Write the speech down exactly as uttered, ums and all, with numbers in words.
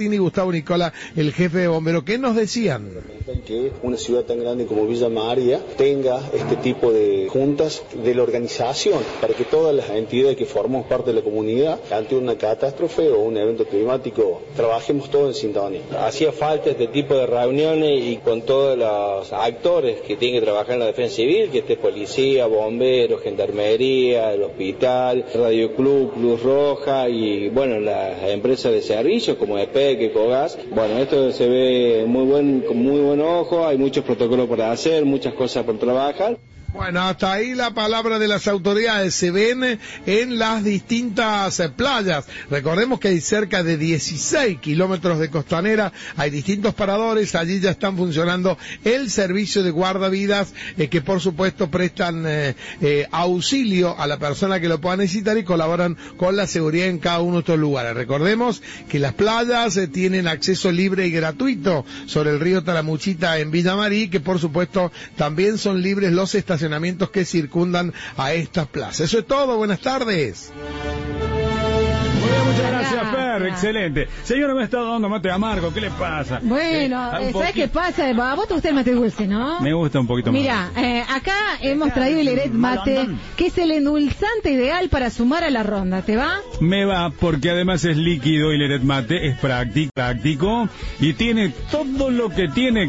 y Gustavo Nicola, el jefe de bomberos. ¿Qué nos decían? Que una ciudad tan grande como Villa María tenga este tipo de juntas de la organización para que todas las entidades que formamos parte de la comunidad ante una catástrofe o un evento climático trabajemos todos en sintonía. Hacía falta este tipo de reuniones y con todos los actores que tienen que trabajar en la defensa civil, que esté policía, bomberos, gendarmería, el hospital, Radio Club, Cruz Roja y bueno, las empresas de servicios como E P E C, Ecogas. Bueno, esto se ve muy buen, con muy buen ojo, hay muchos protocolos para hacer, muchas cosas por trabajar. Bueno, hasta ahí la palabra de las autoridades. Se ven en las distintas playas. Recordemos que hay cerca de dieciséis kilómetros de costanera, hay distintos paradores, allí ya están funcionando el servicio de guardavidas, eh, que por supuesto prestan eh, eh, auxilio a la persona que lo pueda necesitar y colaboran con la seguridad en cada uno de estos lugares. Recordemos que las playas eh, tienen acceso libre y gratuito sobre el río Talamuchita en Villa María, que por supuesto también son libres los estacionamientos que circundan a estas plazas. Eso es todo, buenas tardes. Muchas gracias, Fer, excelente. Señora, me está dando mate amargo, ¿qué le pasa? Bueno, eh, ¿sabes qué pasa? A vos te gusta el mate dulce, ¿no? Me gusta un poquito Mira, más. Mira, eh, acá hemos traído el Eret Mate, que es el endulzante ideal para sumar a la ronda, ¿te va? Me va, porque además es líquido y el Eret Mate es práctico, práctico y tiene todo lo que tiene